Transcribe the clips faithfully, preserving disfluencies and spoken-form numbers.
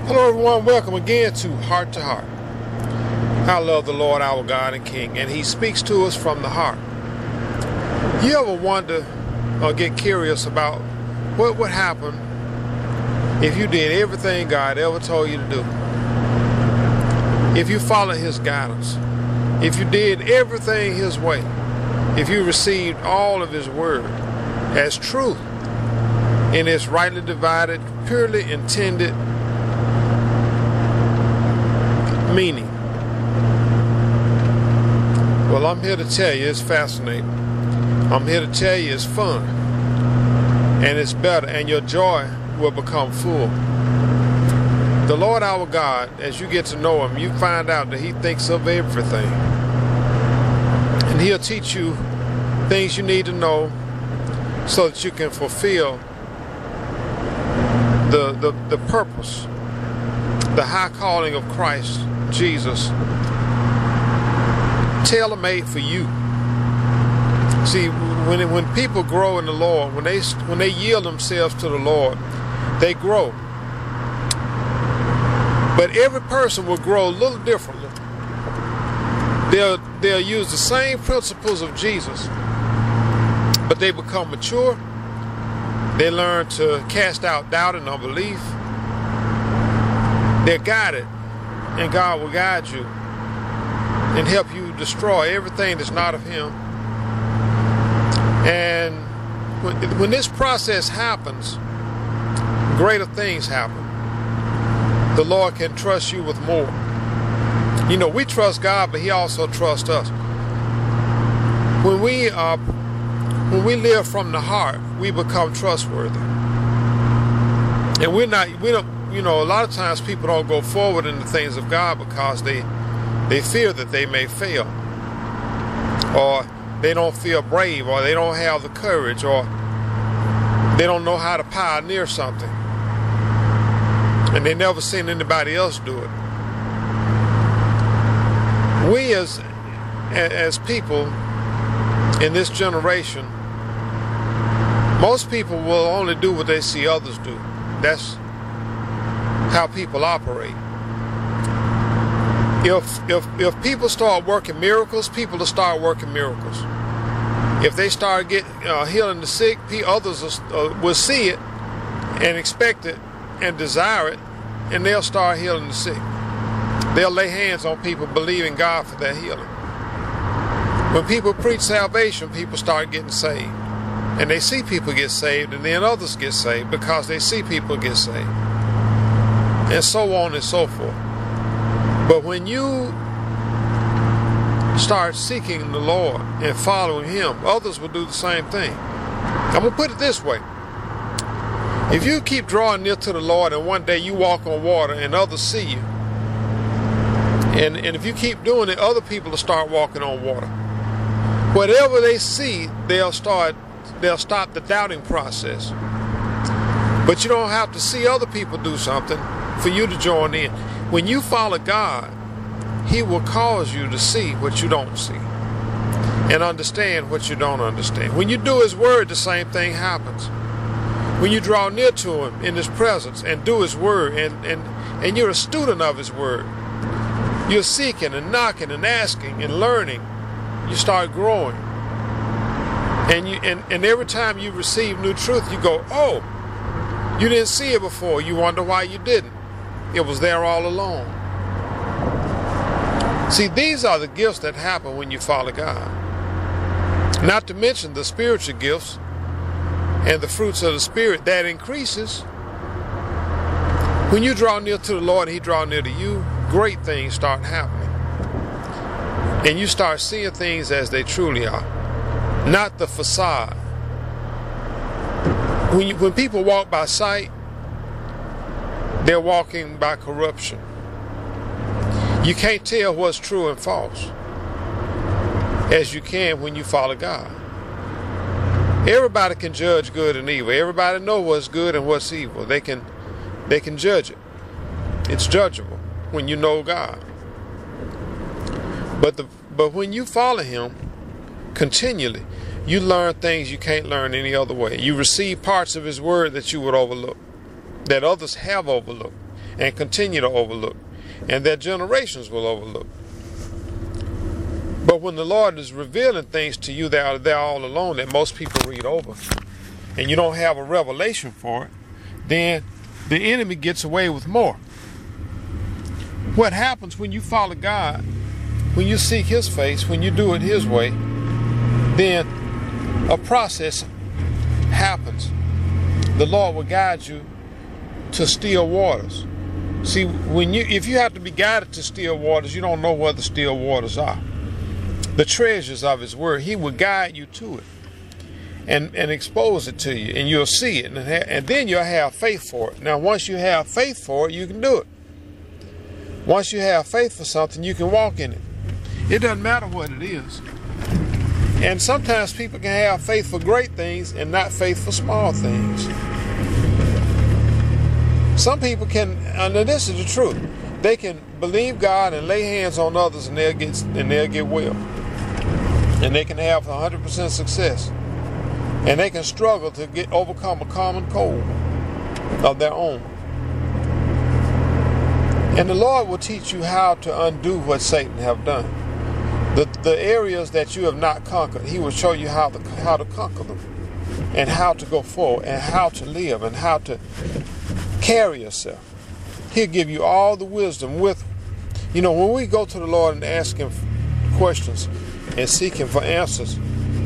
Hello everyone, welcome again to Heart to Heart. I love the Lord our God and King, and He speaks to us from the heart. You ever wonder or get curious about what would happen if you did everything God ever told you to do? If you followed His guidance, if you did everything His way, if you received all of His word as truth in its rightly divided, purely intended meaning. Well, I'm here to tell you it's fascinating. I'm here to tell you it's fun and it's better, and your joy will become full. The Lord our God, as you get to know Him, you find out that He thinks of everything, and He'll teach you things you need to know so that you can fulfill the the, the purpose, the high calling of Christ Jesus, tailor-made for you. See, when it, when people grow in the Lord, when they when they yield themselves to the Lord, they grow. But every person will grow a little differently. They'll they'll use the same principles of Jesus, but they become mature. They learn to cast out doubt and unbelief. They're guided, and God will guide you and help you destroy everything that's not of Him. And when, when this process happens, greater things happen. The Lord can trust you with more. You know, we trust God, but He also trusts us. When we uh, when we live from the heart, we become trustworthy. And we're not, we don't. You know, a lot of times people don't go forward in the things of God because they they fear that they may fail, or they don't feel brave, or they don't have the courage, or they don't know how to pioneer something, and they never seen anybody else do it. We as as people in this generation, most people will only do what they see others do. That's how people operate. If if if people start working miracles, people will start working miracles. If they start get uh, healing the sick, others will, uh, will see it and expect it and desire it, and they'll start healing the sick. They'll lay hands on people, believing God for their healing. When people preach salvation, people start getting saved, and they see people get saved, and then others get saved because they see people get saved, and so on and so forth. But when you start seeking the Lord and following Him, others will do the same thing. I'm going to put it this way. If you keep drawing near to the Lord and one day you walk on water and others see you, and, and if you keep doing it, other people will start walking on water. Whatever they see, they'll start, they'll stop the doubting process. But you don't have to see other people do something for you to join in. When you follow God, He will cause you to see what you don't see and understand what you don't understand. When you do His word, the same thing happens. When you draw near to Him in His presence and do His word, and, and, and you're a student of His word, you're seeking and knocking and asking and learning, you start growing. And, you, and, and every time you receive new truth, you go, oh, you didn't see it before. You wonder why you didn't. It was there all along. See, these are the gifts that happen when you follow God. Not to mention the spiritual gifts and the fruits of the Spirit that increases. When you draw near to the Lord and He draws near to you, great things start happening. And you start seeing things as they truly are, not the facade. When, you, when people walk by sight, they're walking by corruption. You can't tell what's true and false as you can when you follow God. Everybody can judge good and evil. Everybody knows what's good and what's evil. They can, they can judge it. It's judgeable when you know God. But the but when you follow Him continually, you learn things you can't learn any other way. You receive parts of His word that you would overlook, that others have overlooked. and continue to overlook, and their generations will overlook. But when the Lord is revealing things to you that are there all alone that most people read over, and you don't have a revelation for it, then the enemy gets away with more. What happens when you follow God, when you seek His face, when you do it His way, then a process happens. The Lord will guide you to still waters. See, when you if you have to be guided to still waters, you don't know where the still waters are. The treasures of His Word, He will guide you to it and, and expose it to you, and you'll see it, and, ha- and then you'll have faith for it. Now, once you have faith for it, you can do it. Once you have faith for something, you can walk in it. It doesn't matter what it is. And sometimes people can have faith for great things and not faith for small things. Some people can, and this is the truth, they can believe God and lay hands on others and they'll get and they'll get well. And they can have one hundred percent success. And they can struggle to get overcome a common cold of their own. And the Lord will teach you how to undo what Satan have done. The, the areas that you have not conquered, He will show you how to, how to conquer them, and how to go forward, and how to live, and how to carry yourself. He'll give you all the wisdom with, you know, when we go to the Lord and ask Him questions and seek Him for answers,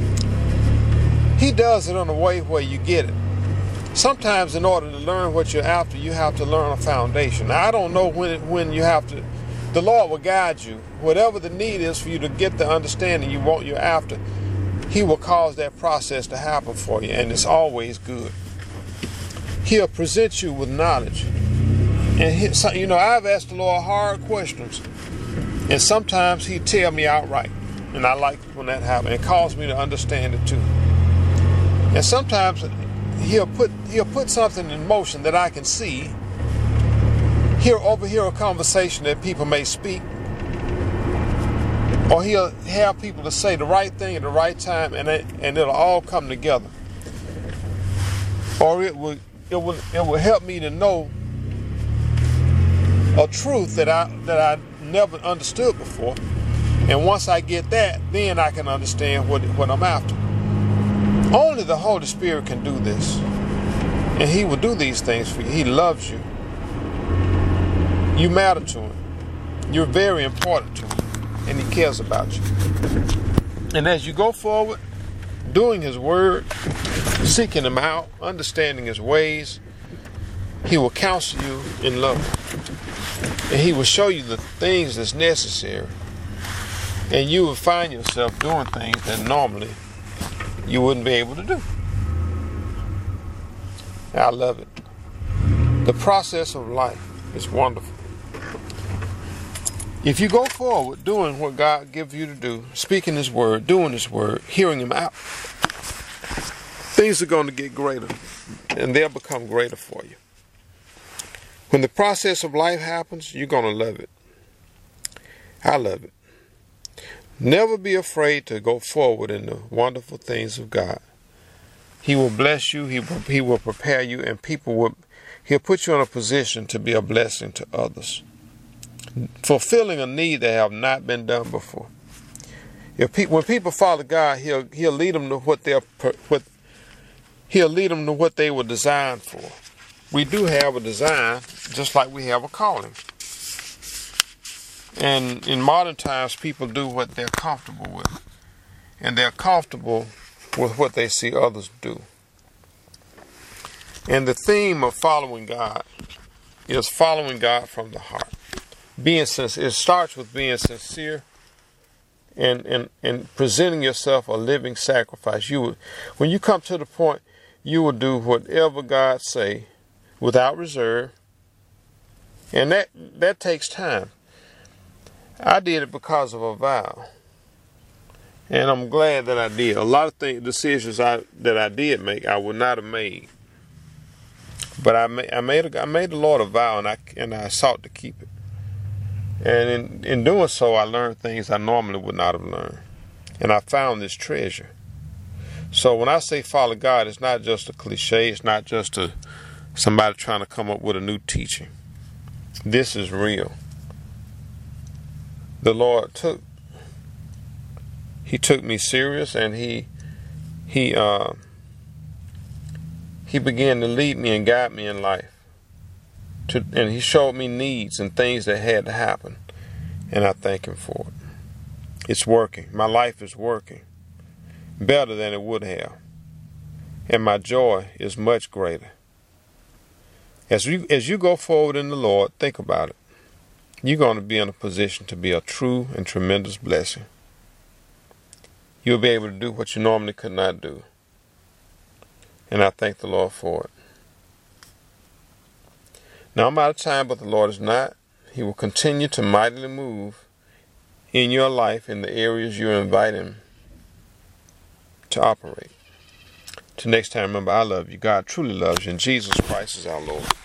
He does it in a way where you get it. Sometimes in order to learn what you're after, you have to learn a foundation. Now, I don't know when when you have to. The Lord will guide you. Whatever the need is for you to get the understanding you want, you're after, He will cause that process to happen for you, and it's always good. He'll present you with knowledge. And, he, you know, I've asked the Lord hard questions, and sometimes He tell me outright, and I like when that happens. It causes me to understand it too. And sometimes He'll put He'll put something in motion that I can see. He'll overhear a conversation that people may speak, or He'll have people to say the right thing at the right time, and it, and it'll all come together. Or it will it will it will help me to know a truth that I that I never understood before, and once I get that, then I can understand what what I'm after. Only the Holy Spirit can do this, and He will do these things for you. He loves you. You matter to Him. You're very important to Him, and He cares about you. And as you go forward, doing His Word, seeking Him out, understanding His ways, He will counsel you in love. And He will show you the things that's necessary. And you will find yourself doing things that normally you wouldn't be able to do. I love it. The process of life is wonderful. If you go forward doing what God gives you to do, speaking His Word, doing His Word, hearing Him out, things are going to get greater, and they'll become greater for you. When the process of life happens, you're going to love it. I love it. Never be afraid to go forward in the wonderful things of God. He will bless you. He will, he will prepare you, and people will. He'll put you in a position to be a blessing to others, fulfilling a need that have not been done before. If pe- when people follow God, He'll He'll lead them to what they're what He'll lead them to what they were designed for. We do have a design, just like we have a calling. And in modern times, people do what they're comfortable with. And they're comfortable with what they see others do. And the theme of following God is following God from the heart. Being sincere. It starts with being sincere and, and, and presenting yourself a living sacrifice. You would, when you come to the point, you will do whatever God say without reserve. And that that takes time. I did it because of a vow, and I'm glad that I did. A lot of things, decisions I that I did make, I would not have made, but I made I made a, I made the Lord a vow, and I and I sought to keep it. And in in doing so, I learned things I normally would not have learned, and I found this treasure. So when I say follow God, it's not just a cliche. It's not just a somebody trying to come up with a new teaching. This is real. The Lord took, he took me serious, and he, he, uh, he began to lead me and guide me in life. To, and he showed me needs and things that had to happen. And I thank him for it. It's working. My life is working better than it would have. And my joy is much greater. As you, as you go forward in the Lord, think about it. You're going to be in a position to be a true and tremendous blessing. You'll be able to do what you normally could not do. And I thank the Lord for it. Now I'm out of time, but the Lord is not. He will continue to mightily move in your life in the areas you invite him to operate. Till next time, remember, I love you. God truly loves you, and Jesus Christ is our Lord.